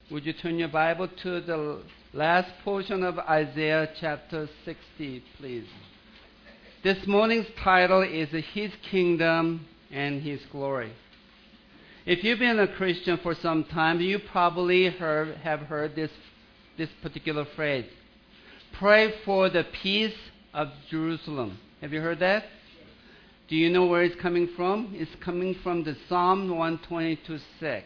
Would you turn your Bible to the last portion of Isaiah chapter 60, please? This morning's title is His Kingdom and His Glory. If you've been a Christian for some time, you probably have heard this particular phrase. Pray for the peace of Jerusalem. Have you heard that? Do you know where it's coming from? It's coming from the Psalm 122:6.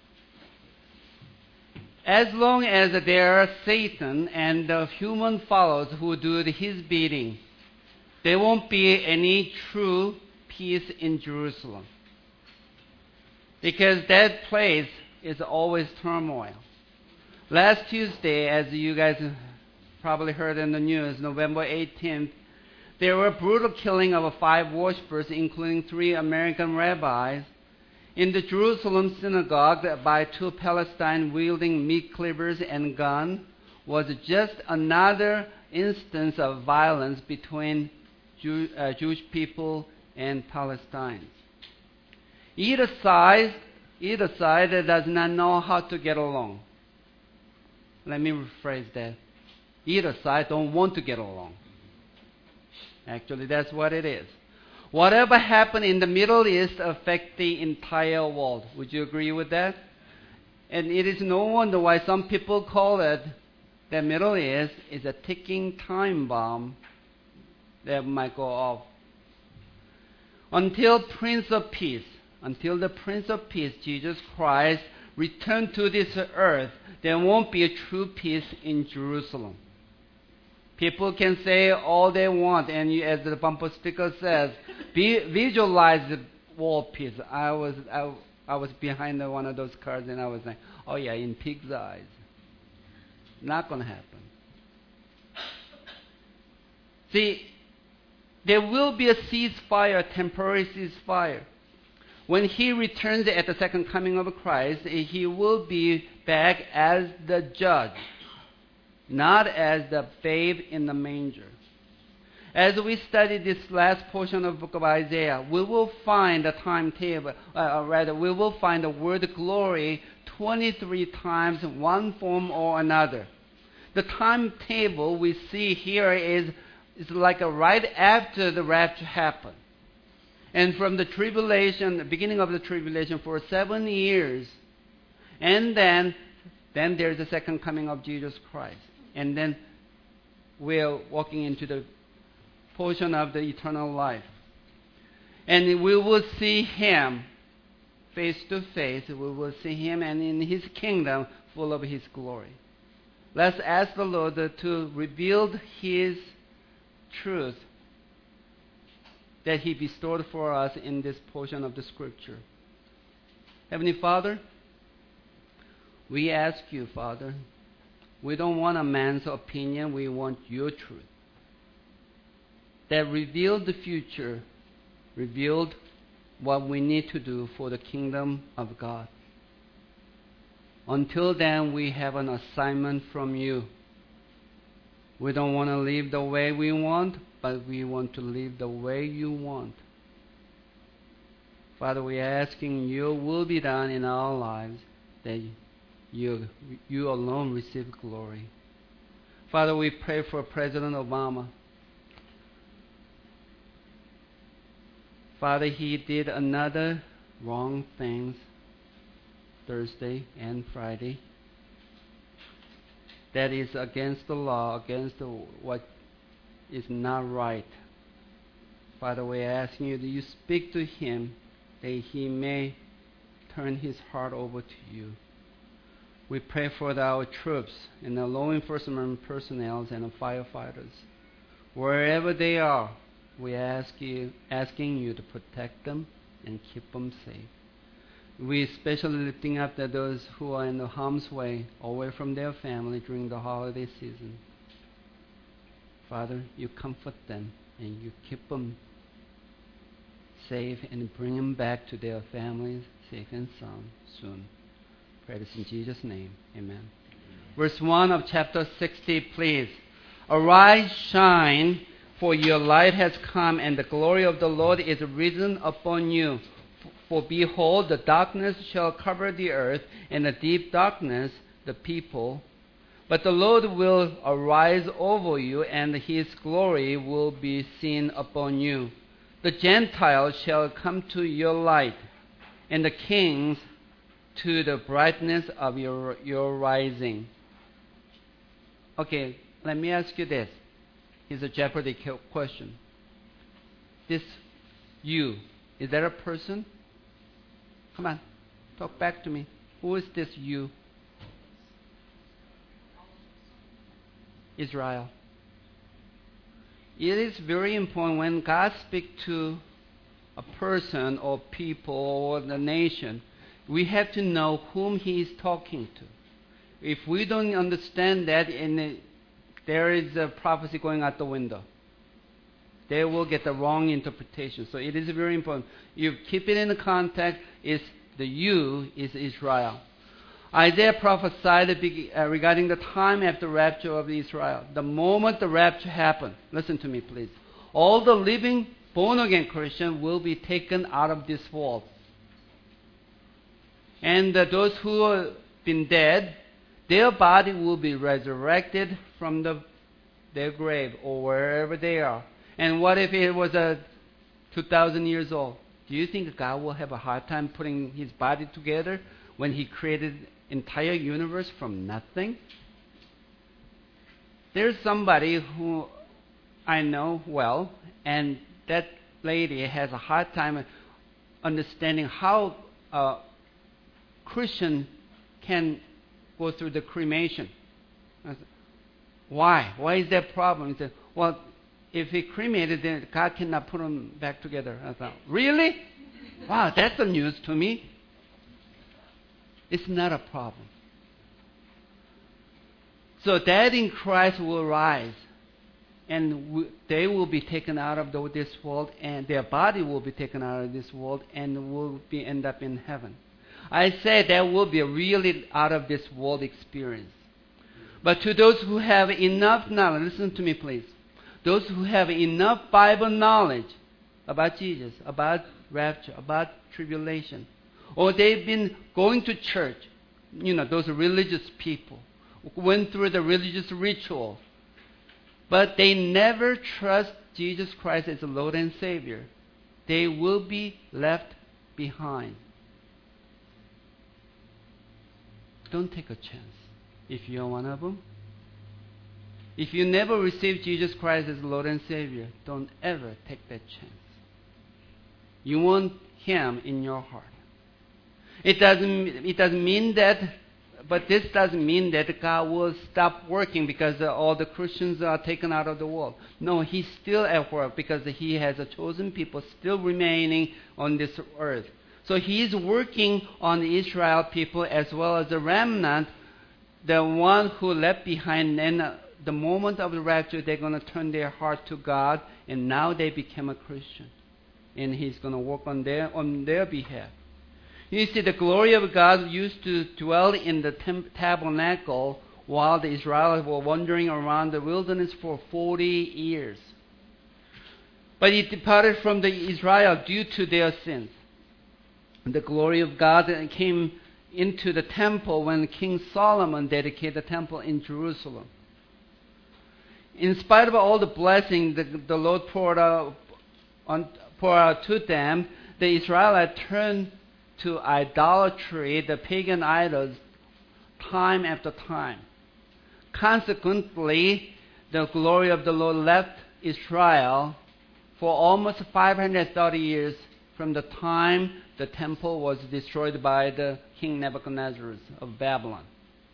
As long as there are Satan and the human followers who do his bidding, there won't be any true peace in Jerusalem. Because that place is always turmoil. Last Tuesday, as you guys probably heard in the news, November 18th, there were brutal killing of 5 worshipers, including 3 American rabbis, in the Jerusalem synagogue by 2 Palestinians wielding meat cleavers and guns. Was just another instance of violence between Jewish people and Palestinians. Either side does not know how to get along. Let me rephrase that. Either side don't want to get along. Actually, that's what it is. Whatever happened in the Middle East affects the entire world. Would you agree with that? And it is no wonder why some people call it the Middle East is a ticking time bomb that might go off. Until the Prince of Peace, Jesus Christ, return to this earth, there won't be a true peace in Jerusalem. People can say all they want, and as the bumper sticker says, visualize the world peace. I was behind one of those cars, and I was like, oh yeah, in pig's eyes. Not going to happen. See, there will be a ceasefire, a temporary ceasefire. When He returns at the second coming of Christ, He will be back as the judge, not as the babe in the manger. As we study this last portion of the book of Isaiah, we will find the timetable, we will find the word glory 23 times in one form or another. The timetable we see here is like right after the rapture happened. And from the tribulation, the beginning of the tribulation for 7 years, and then there's the second coming of Jesus Christ. And then we're walking into the portion of the eternal life. And we will see Him face to face. We will see Him and in His kingdom full of His glory. Let's ask the Lord to reveal His truth that He bestowed for us in this portion of the Scripture. Heavenly Father, we ask You, Father, we don't want a man's opinion, we want Your truth. That revealed the future, revealed what we need to do for the kingdom of God. Until then, we have an assignment from You. We don't want to live the way we want, but we want to live the way You want. Father, we are asking Your will be done in our lives, that You alone receive glory. Father, we pray for President Obama. Father, he did another wrong things Thursday and Friday. That is against the law, against what is not right. Father, we are asking You that You speak to him, that he may turn his heart over to You. We pray for our troops and the law enforcement personnel and the firefighters. Wherever they are, we asking You to protect them and keep them safe. We especially lifting up those who are in the harm's way, away from their family during the holiday season. Father, You comfort them and You keep them safe and bring them back to their families safe and sound soon. Pray this in Jesus' name. Amen. Verse 1 of chapter 60, please. Arise, shine, for your light has come, and the glory of the Lord is risen upon you. For behold, the darkness shall cover the earth, and the deep darkness the people. But the Lord will arise over you, and his glory will be seen upon you. The Gentiles shall come to your light, and the kings to the brightness of your rising. Okay, let me ask you this. Here's a Jeopardy question. This you, is that a person? Come on, talk back to me. Who is this you? Israel. It is very important when God speaks to a person or people or the nation, we have to know whom he is talking to. If we don't understand that, there is a prophecy going out the window. They will get the wrong interpretation. So it is very important. You keep it in the context, the you is Israel. Isaiah prophesied regarding the time after the rapture of Israel. The moment the rapture happened, listen to me please, all the living born-again Christians will be taken out of this world. And those who have been dead, their body will be resurrected from their grave or wherever they are. And what if it was 2,000 years old? Do you think God will have a hard time putting his body together when he created entire universe from nothing? There's somebody who I know well, and that lady has a hard time understanding how a Christian can go through the cremation. I said, why? Why is that a problem? He said, well, if he cremated, then God cannot put them back together. I thought, really? Wow, that's the news to me. It's not a problem. So dead in Christ will rise, and they will be taken out of this world, and their body will be taken out of this world, and will end up in heaven. I say that will be a really out of this world experience. But to those who have enough knowledge, listen to me please. Those who have enough Bible knowledge about Jesus, about rapture, about tribulation, or they've been going to church, those religious people who went through the religious ritual, but they never trust Jesus Christ as the Lord and Savior, they will be left behind. Don't take a chance if you're one of them. If you never received Jesus Christ as Lord and Savior, don't ever take that chance. You want him in your heart. It doesn't mean that, but this doesn't mean that God will stop working because all the Christians are taken out of the world. No, he's still at work because he has a chosen people still remaining on this earth. So he's working on the Israel people as well as the remnant, the one who left behind. And the moment of the rapture, they're going to turn their heart to God, and now they become a Christian. And he's going to work on their behalf. You see, the glory of God used to dwell in the tabernacle while the Israelites were wandering around the wilderness for 40 years. But it departed from the Israel due to their sins. The glory of God came into the temple when King Solomon dedicated the temple in Jerusalem. In spite of all the blessings the Lord poured out to them, the Israelites turned to idolatry, the pagan idols, time after time. Consequently, the glory of the Lord left Israel for almost 530 years from the time the temple was destroyed by the King Nebuchadnezzar of Babylon.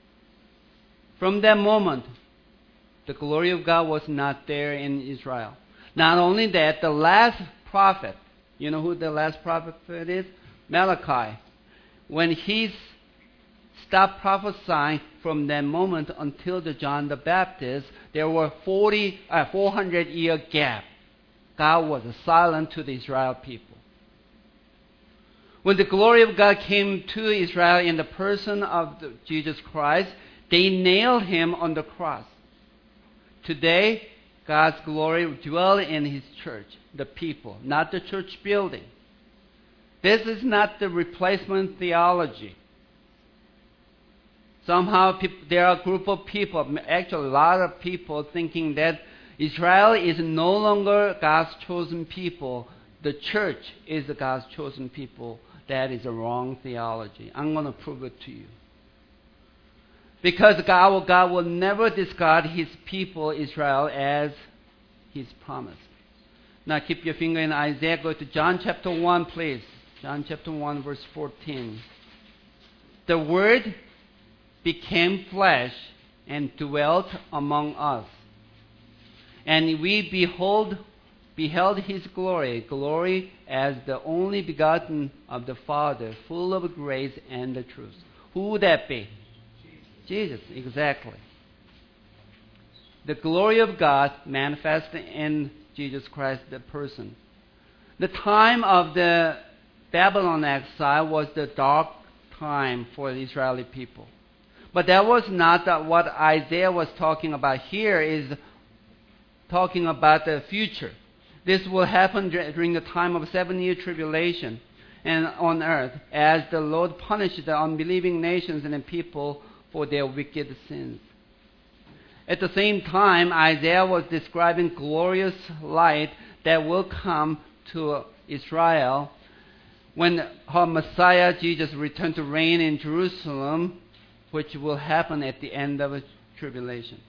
From that moment, the glory of God was not there in Israel. Not only that, the last prophet, you know who the last prophet is? Malachi. When he stopped prophesying from that moment until the John the Baptist, there were 400-year gap. God was silent to the Israel people. When the glory of God came to Israel in the person of Jesus Christ, they nailed him on the cross. Today, God's glory dwells in his church, the people, not the church building. This is not the replacement theology. Somehow there are a group of people, actually a lot of people, thinking that Israel is no longer God's chosen people. The church is God's chosen people. That is a wrong theology. I'm going to prove it to you. Because our God will never discard His people, Israel, as His promise. Now keep your finger in Isaiah. Go to John chapter 1, please. John chapter 1, verse 14. The Word became flesh and dwelt among us. And we beheld His glory as the only begotten of the Father, full of grace and the truth. Who would that be? Jesus, exactly. The glory of God manifested in Jesus Christ, the person. The time of the Babylon exile was the dark time for the Israeli people. But that was not what Isaiah was talking about here. Is talking about the future. This will happen during the time of 7-year tribulation and on earth, as the Lord punished the unbelieving nations and the people for their wicked sins. At the same time, Isaiah was describing glorious light that will come to Israel when her Messiah, Jesus, returned to reign in Jerusalem, which will happen at the end of the tribulation.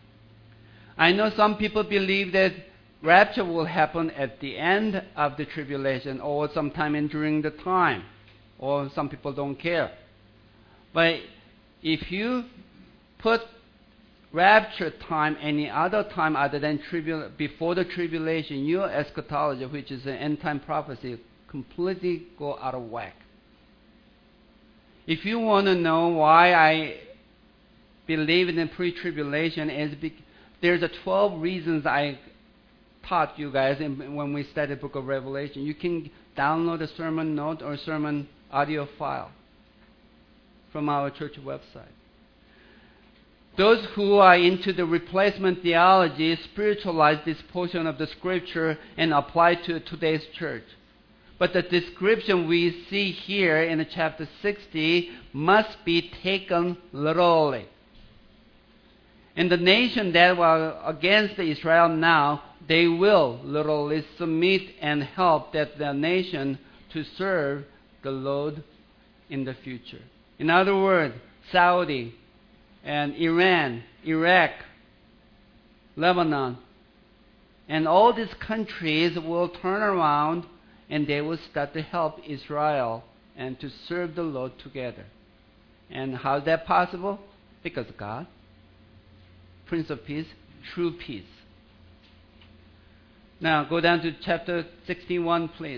I know some people believe that rapture will happen at the end of the tribulation or sometime during the time, or some people don't care. But if you put rapture time any other time other than before the tribulation, your eschatology, which is an end-time prophecy, completely go out of whack. If you want to know why I believe in the pre-tribulation, there's 12 reasons I taught you guys when we studied the book of Revelation. You can download a sermon note or sermon audio file from our church website. Those who are into the replacement theology spiritualize this portion of the scripture and apply it to today's church. But the description we see here in chapter 60 must be taken literally. And the nation that were against Israel now, they will literally submit and help that the nation to serve the Lord in the future. In other words, Saudi and Iran, Iraq, Lebanon, and all these countries will turn around and they will start to help Israel and to serve the Lord together. And how is that possible? Because God, Prince of Peace, true peace. Now go down to chapter 61, please.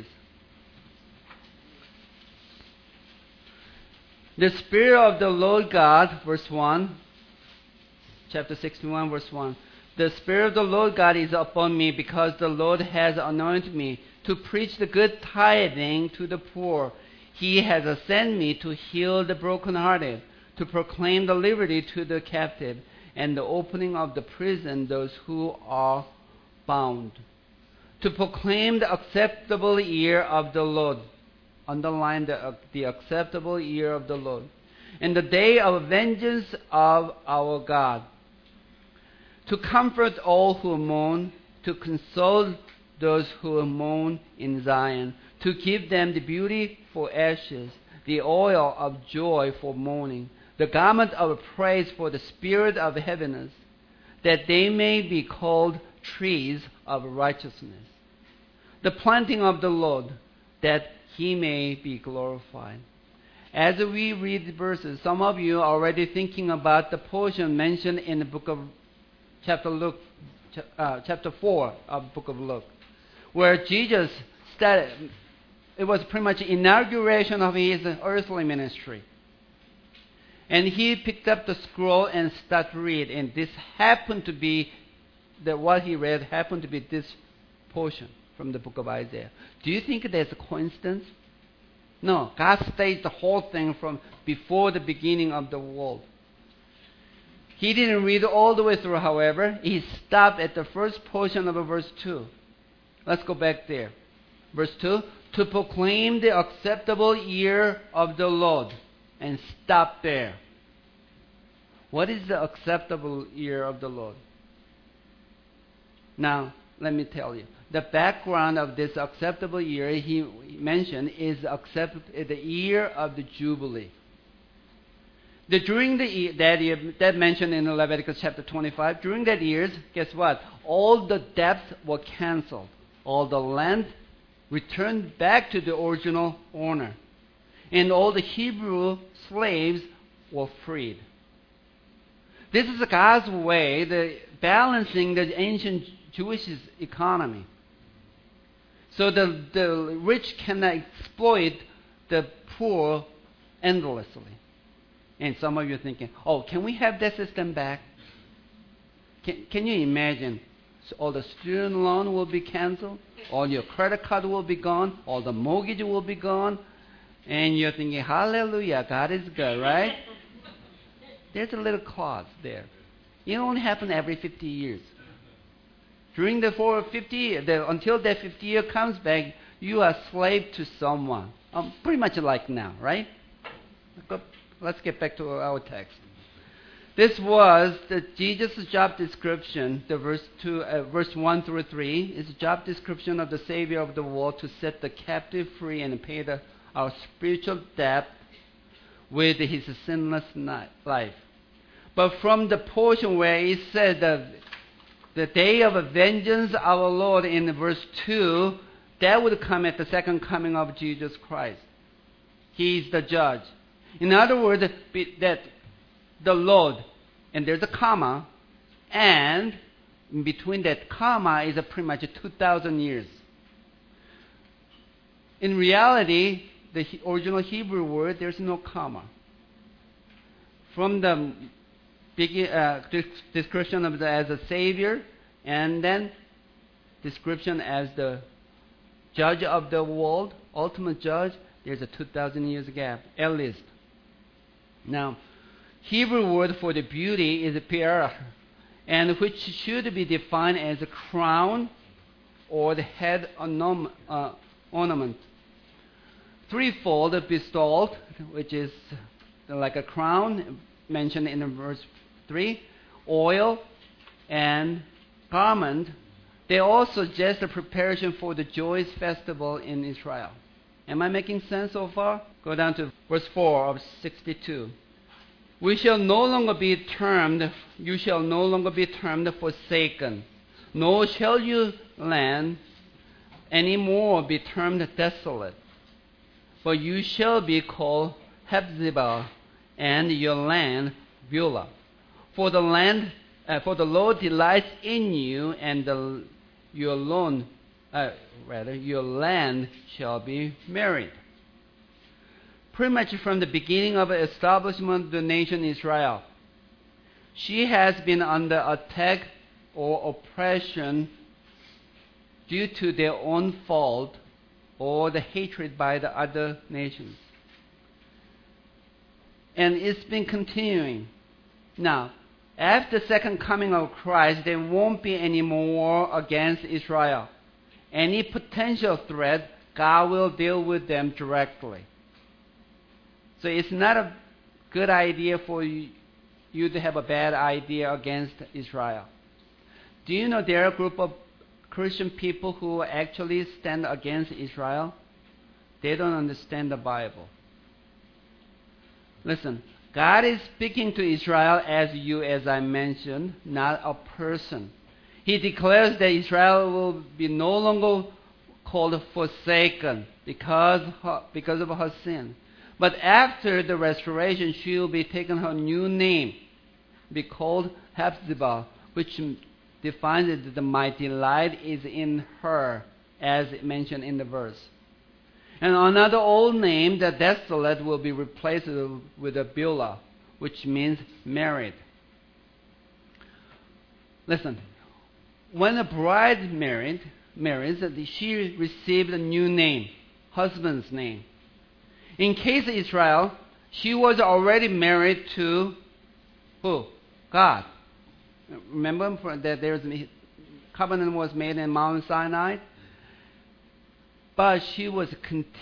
The Spirit of the Lord God, verse 1, chapter 61, verse 1. The Spirit of the Lord God is upon me, because the Lord has anointed me to preach the good tidings to the poor. He has sent me to heal the brokenhearted, to proclaim the liberty to the captive, and the opening of the prison those who are bound, to proclaim the acceptable year of the Lord. Underline the acceptable year of the Lord, and the day of vengeance of our God, to comfort all who mourn, to console those who mourn in Zion, to give them the beauty for ashes, the oil of joy for mourning, the garment of praise for the spirit of heaviness, that they may be called trees of righteousness, the planting of the Lord, that He may be glorified. As we read the verses, some of you are already thinking about the portion mentioned in the book of chapter 4 of the book of Luke, where Jesus started. It was pretty much inauguration of His earthly ministry. And He picked up the scroll and started to read. And this happened to be, what He read happened to be this portion from the book of Isaiah. Do you think there's a coincidence? No. God staged the whole thing from before the beginning of the world. He didn't read all the way through, however. He stopped at the first portion of verse 2. Let's go back there. Verse 2, to proclaim the acceptable year of the Lord. And stop there. What is the acceptable year of the Lord? Now, let me tell you. The background of this acceptable year he mentioned is the year of the Jubilee. During that year, that mentioned in Leviticus chapter 25, during that years, guess what? All the debts were canceled. All the land returned back to the original owner. And all the Hebrew slaves were freed. This is God's way, balancing the ancient Jewish economy. So the rich cannot exploit the poor endlessly. And some of you are thinking, oh, can we have that system back? Can you imagine? So all the student loan will be canceled, all your credit card will be gone, all the mortgage will be gone, and you're thinking, hallelujah, God is good, right? There's a little clause there. It only happens every 50 years. During the 50 years, until that 50 year comes back, you are slave to someone. Pretty much like now, right? Let's get back to our text. This was Jesus' job description. The verse 1 through 3 is a job description of the Savior of the world to set the captive free and pay our spiritual debt with his sinless life. But from the portion where it said the day of vengeance, our Lord, in verse 2, that would come at the second coming of Jesus Christ. He is the judge. In other words, that the Lord, and there's a comma, and in between that comma is pretty much 2,000 years. In reality, the original Hebrew word, there's no comma. From the description of as a Savior, and then description as the judge of the world, ultimate judge, there's a 2,000 years gap, at least. Now, Hebrew word for the beauty is pearah, and which should be defined as a crown or the head ornament. Threefold bestowed, which is like a crown, mentioned in verse 3, oil, and garment. They all suggest a preparation for the joyous festival in Israel. Am I making sense so far? Go down to verse 4 of 62. You shall no longer be termed forsaken, nor shall your land any more be termed desolate. But you shall be called Hephzibah, and your land Beulah. For the Lord delights in you, and your land shall be married. Pretty much from the beginning of the establishment of the nation Israel, she has been under attack or oppression due to their own fault or the hatred by the other nations. And it's been continuing. Now, after the second coming of Christ, there won't be any more war against Israel. Any potential threat, God will deal with them directly. So it's not a good idea for you to have a bad idea against Israel. Do you know there are a group of Christian people who actually stand against Israel? They don't understand the Bible. Listen, God is speaking to Israel as I mentioned, not a person. He declares that Israel will be no longer called forsaken because of her sin. But after the restoration, she will be taken her new name, be called Hephzibah, which defines that my delight is in her, as mentioned in the verse. And another old name, the desolate, will be replaced with a Beulah, which means married. Listen, when a bride marries, she received a new name, husband's name. In case of Israel, she was already married to who? God. Remember that there's covenant was made in Mount Sinai? But she was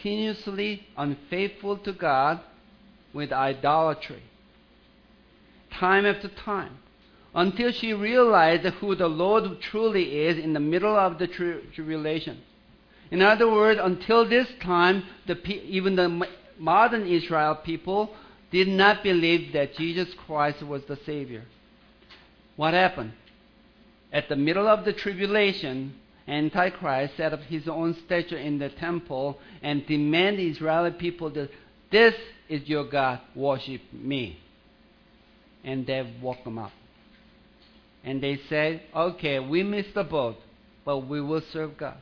continuously unfaithful to God with idolatry. time after time, until she realized who the Lord truly is in the middle of the tribulation. In other words, until this time, even the modern Israel people did not believe that Jesus Christ was the Savior. What happened? At the middle of the tribulation, Antichrist set up his own statue in the temple and demanded Israeli people that this is your God, worship me. And they woke them up. And they said, okay, we missed the boat, but we will serve God.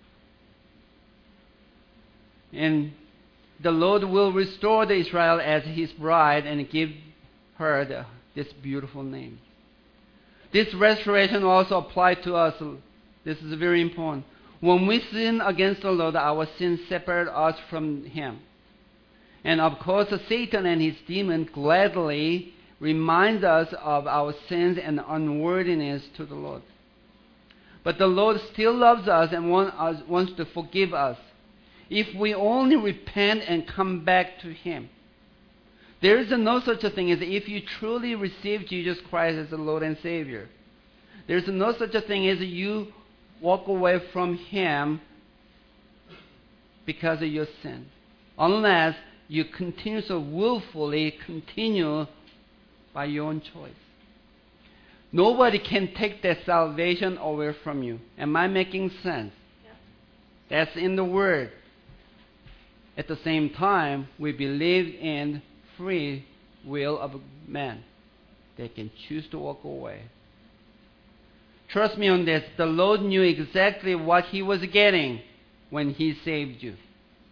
And the Lord will restore the Israel as his bride and give her this beautiful name. This restoration also applies to us. This is very important. When we sin against the Lord, our sins separate us from him. And of course, Satan and his demon gladly reminds us of our sins and unworthiness to the Lord. But the Lord still loves us and wants to forgive us if we only repent and come back to him. There is no such a thing as if you truly receive Jesus Christ as the Lord and Savior. There is no such a thing as you walk away from him because of your sin, unless you continue to willfully continue by your own choice. Nobody can take that salvation away from you. Am I making sense? Yeah. That's in the Word. At the same time, we believe in free will of man. They can choose to walk away. Trust me on this. The Lord knew exactly what he was getting when he saved you.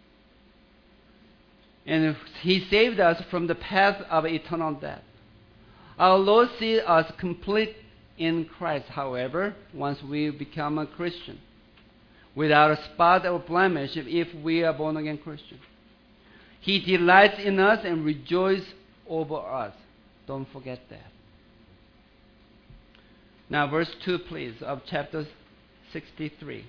And he saved us from the path of eternal death. Our Lord sees us complete in Christ, however, once we become a Christian, without a spot or blemish if we are born-again Christian. He delights in us and rejoices over us. Don't forget that. Now, verse 2, please, of chapter 63.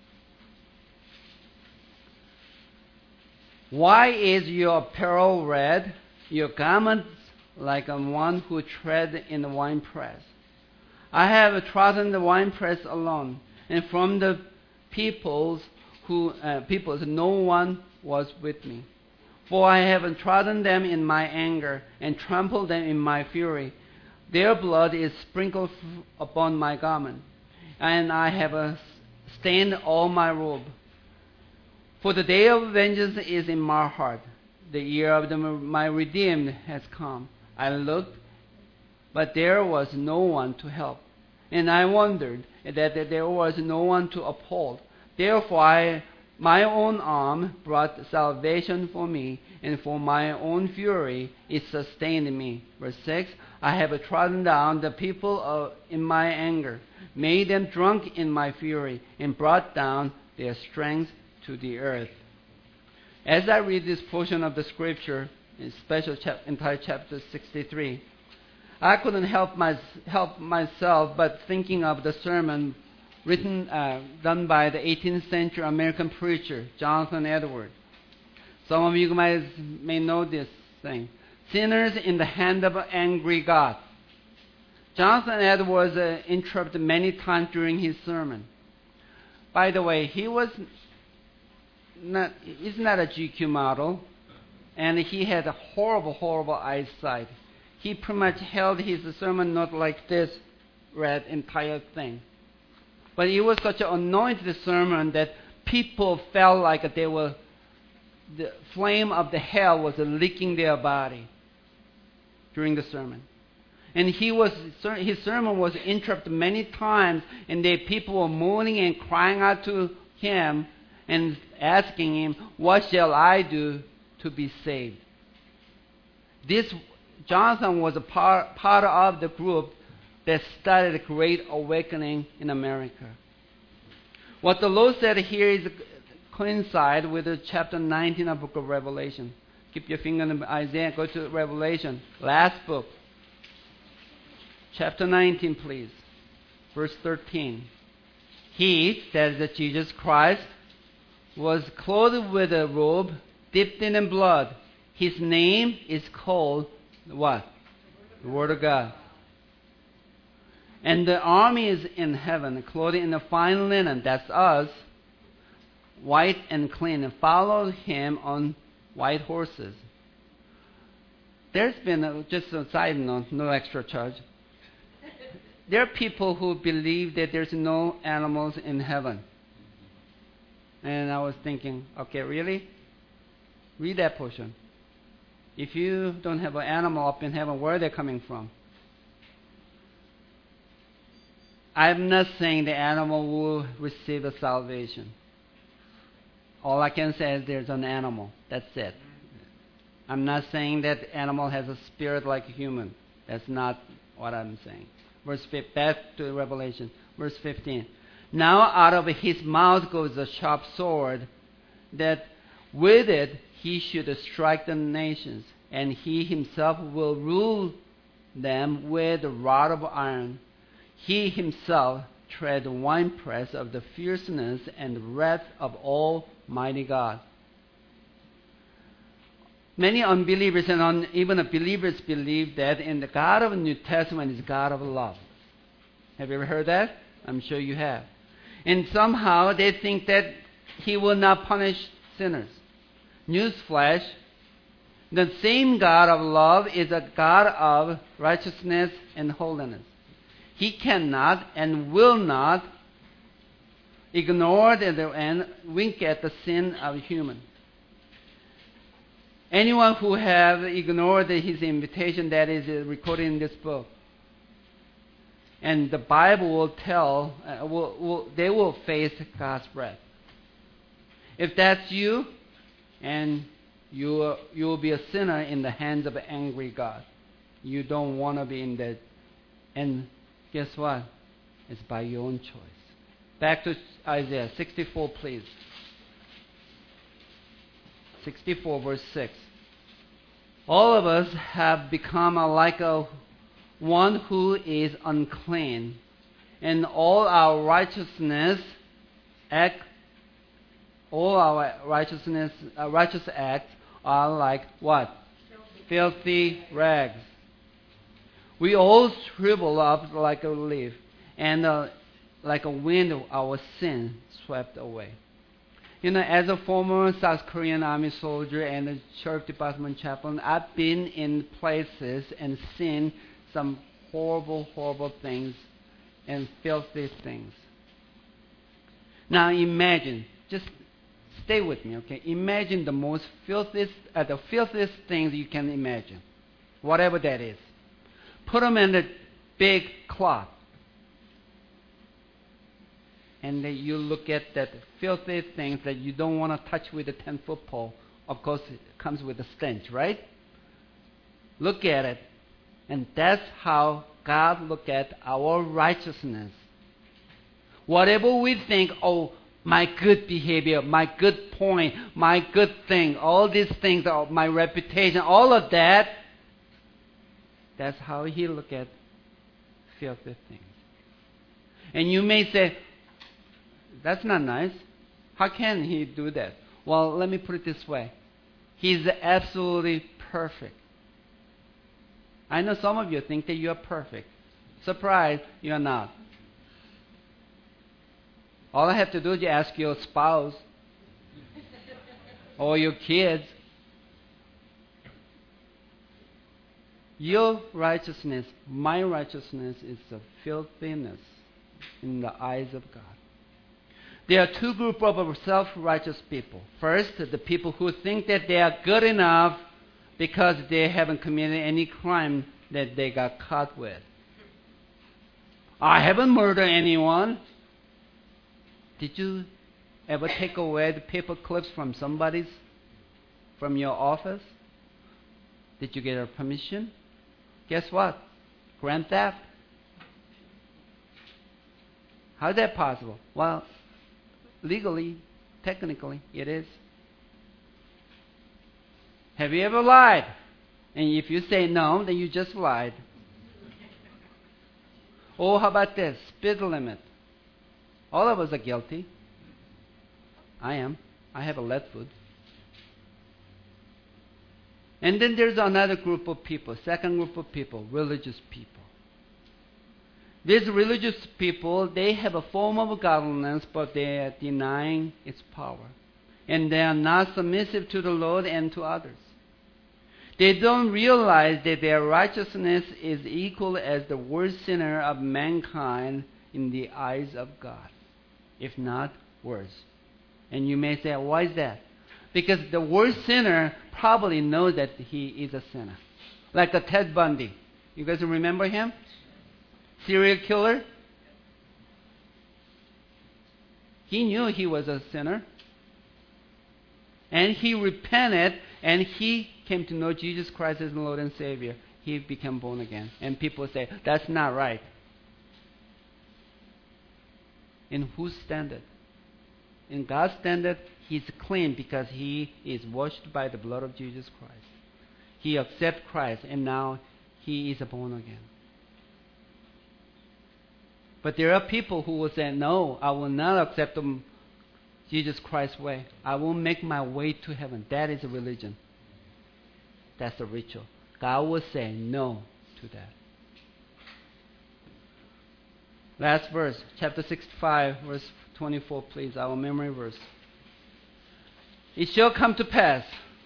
Why is your apparel red, your garments like one who tread in the winepress? I have trodden the winepress alone, and from the peoples no one was with me. For I have trodden them in my anger and trampled them in my fury. Their blood is sprinkled upon my garment, and I have stained all my robe. For the day of vengeance is in my heart. The year of my redeemed has come. I looked, but there was no one to help. And I wondered that there was no one to uphold. Therefore my own arm brought salvation for me, and for my own fury it sustained me. Verse 6, I have trodden down the people in my anger, made them drunk in my fury, and brought down their strength to the earth. As I read this portion of the scripture, entire chapter 63, I couldn't help myself but thinking of the sermon done by the 18th century American preacher, Jonathan Edwards. Some of you may know this thing. Sinners in the hand of an angry God. Jonathan Edwards interrupted many times during his sermon. By the way, he's not a GQ model, and he had a horrible eyesight. He pretty much held his sermon note like this, read entire thing. But it was such an anointed sermon that people felt like the flame of the hell was licking their body during the sermon. And his sermon was interrupted many times, and people were moaning and crying out to him and asking him, what shall I do to be saved? Jonathan was a part of the group that started a great awakening in America. What the Lord said here coincides with chapter 19 of the book of Revelation. Keep your finger on Isaiah, go to Revelation, last book. Chapter 19, please. Verse 13. He, that is Jesus Christ, was clothed with a robe dipped in blood. His name is called what? The Word of God. And the army is in heaven, clothed in the fine linen, that's us, white and clean, and followed him on white horses. There's been, just a side note, no extra charge. There are people who believe that there's no animals in heaven. And I was thinking, okay, really? Read that portion. If you don't have an animal up in heaven, where are they coming from? I'm not saying the animal will receive a salvation. All I can say is there's an animal. That's it. I'm not saying that animal has a spirit like a human. That's not what I'm saying. Back to Revelation, verse 15. Now out of his mouth goes a sharp sword, that with it he should strike the nations, and he himself will rule them with a rod of iron. He himself tread the winepress of the fierceness and wrath of Almighty God. Many unbelievers and even believers believe that in the God of the New Testament is God of love. Have you ever heard that? I'm sure you have. And somehow they think that He will not punish sinners. Newsflash, the same God of love is a God of righteousness and holiness. He cannot and will not ignore and wink at the sin of human. Anyone who have ignored his invitation that is recorded in this book, and the Bible will tell, they will face God's wrath. If that's you, and you will be a sinner in the hands of an angry God. You don't want to be in that. And guess what? It's by your own choice. Back to Isaiah 64, please. 64, verse 6. All of us have become like one who is unclean, and all our righteous acts are like what? Filthy rags. We all shrivel up like a leaf, and like a wind, our sin swept away. You know, as a former South Korean Army soldier and a Sheriff Department chaplain, I've been in places and seen some horrible, horrible things and filthy things. Now imagine, just stay with me, okay? Imagine the filthiest things you can imagine, whatever that is. Put them in a big cloth. And then you look at that filthy things that you don't want to touch with a 10-foot pole. Of course, it comes with a stench, right? Look at it. And that's how God looks at our righteousness. Whatever we think, oh, my good behavior, my good point, my good thing, all these things, my reputation, all of that, that's how He looks at filthy things. And you may say, that's not nice. How can He do that? Well, let me put it this way. He's absolutely perfect. I know some of you think that you are perfect. Surprise, you are not. All I have to do is ask your spouse or your kids. Your righteousness, my righteousness, is a filthiness in the eyes of God. There are two groups of self-righteous people. First, the people who think that they are good enough because they haven't committed any crime that they got caught with. I haven't murdered anyone. Did you ever take away the paper clips from your office? Did you get a permission? Guess what? Grand theft. How is that possible? Well, legally, technically, it is. Have you ever lied? And if you say no, then you just lied. Oh, how about this? Speed limit. All of us are guilty. I am. I have a lead foot. And then there's another group of people, second group of people, religious people. These religious people, they have a form of godliness, but they are denying its power. And they are not submissive to the Lord and to others. They don't realize that their righteousness is equal as the worst sinner of mankind in the eyes of God, if not worse. And you may say, why is that? Because the worst sinner probably knows that he is a sinner. Like a Ted Bundy. You guys remember him? Serial killer. He knew he was a sinner. And he repented, and he came to know Jesus Christ as Lord and Savior. He became born again. And people say, that's not right. In whose standard? In God's standard, he's clean because he is washed by the blood of Jesus Christ. He accepts Christ, and now he is born again. But there are people who will say, no, I will not accept Jesus Christ's way. I will make my way to heaven. That is a religion. That's a ritual. God will say no to that. Last verse, chapter 65, verse 24, please, our memory verse. It shall come to pass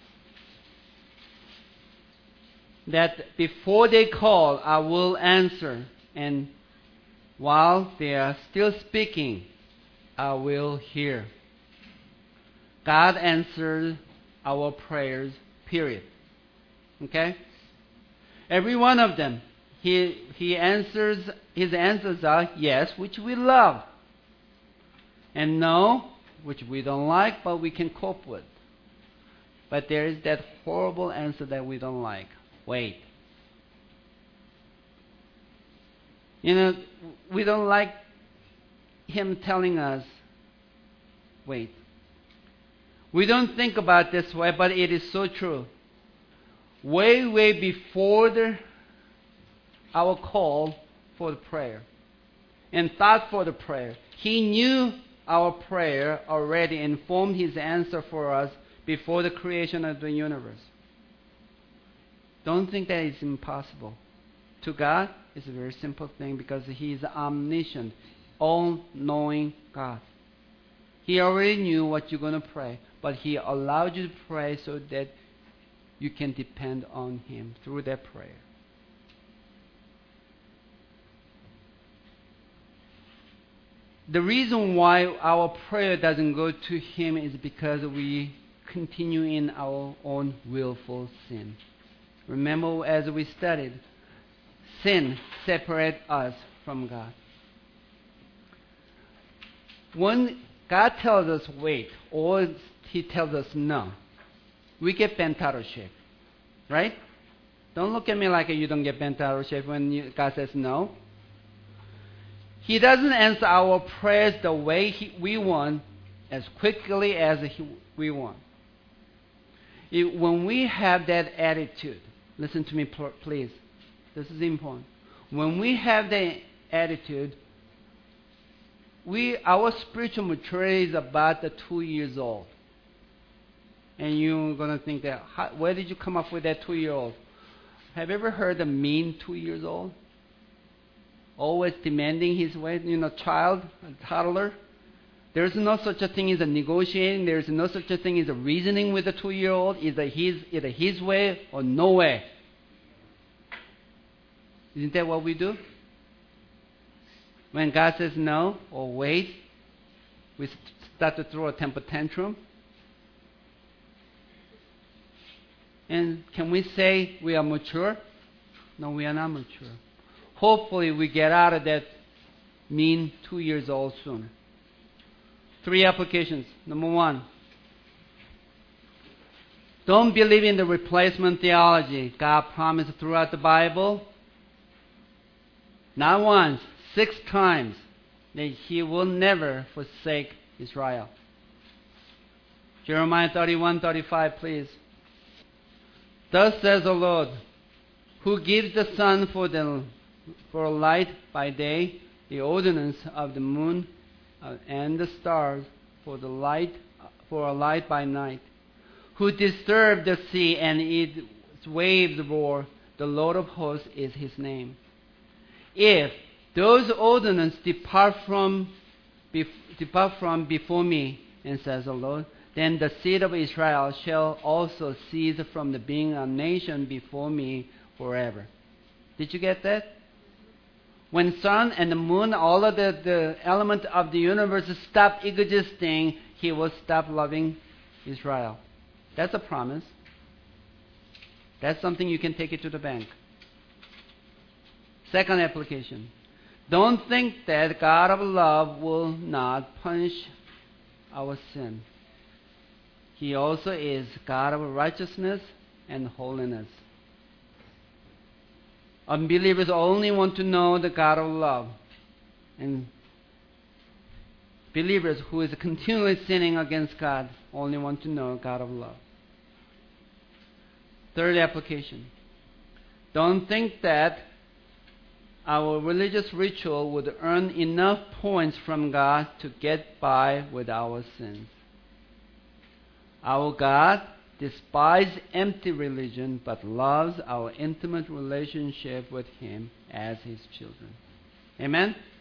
that before they call, I will answer, and while they are still speaking, I will hear. God answers our prayers, period. Okay? Every one of them. He answers, his answers are yes, which we love, and no, which we don't like, but we can cope with. But there is that horrible answer that we don't like. Wait. You know, we don't like him telling us, wait. We don't think about it this way, but it is so true. Way before our call for the prayer and thought for the prayer, he knew our prayer already and formed his answer for us before the creation of the universe. Don't think that it's impossible. To God, it's a very simple thing because he is omniscient, all-knowing God. He already knew what you're going to pray, but he allowed you to pray so that you can depend on him through that prayer. The reason why our prayer doesn't go to him is because we continue in our own willful sin. Remember, as we studied, sin separates us from God. When God tells us wait, or he tells us no, we get bent out of shape. Right? Don't look at me like you don't get bent out of shape when God says no. He doesn't answer our prayers the way we want, as quickly as we want. When we have that attitude, listen to me please, this is important. When we have that attitude, our spiritual maturity is about 2 years old. And you're going to think that, where did you come up with that 2-year-old? Have you ever heard a mean 2 years old? Always demanding his way, child, a toddler. There's no such a thing as a negotiating. There's no such a thing as a reasoning with a 2-year-old. Either his way or no way. Isn't that what we do? When God says no or wait, we start to throw a temper tantrum. And can we say we are mature? No, we are not mature. Hopefully we get out of that mean 2 years old soon. 3 applications. Number 1, don't believe in the replacement theology God promised throughout the Bible. Not once, 6 times, that he will never forsake Israel. Jeremiah 31:35, please. Thus says the Lord, who gives the sun for light by day, the ordinance of the moon and the stars for a light by night, who disturbed the sea and it waves roar, the Lord of hosts is his name. If those ordinances depart from before me, and says the Lord, then the seed of Israel shall also cease from being a nation before me forever. Did you get that? When sun and the moon, all of the elements of the universe stop existing, he will stop loving Israel. That's a promise. That's something you can take it to the bank. Second application. Don't think that God of love will not punish our sin. He also is God of righteousness and holiness. Unbelievers only want to know the God of love. And believers who is continually sinning against God only want to know God of love. Third application. Don't think that our religious ritual would earn enough points from God to get by with our sins. Our God despises empty religion but loves our intimate relationship with Him as His children. Amen?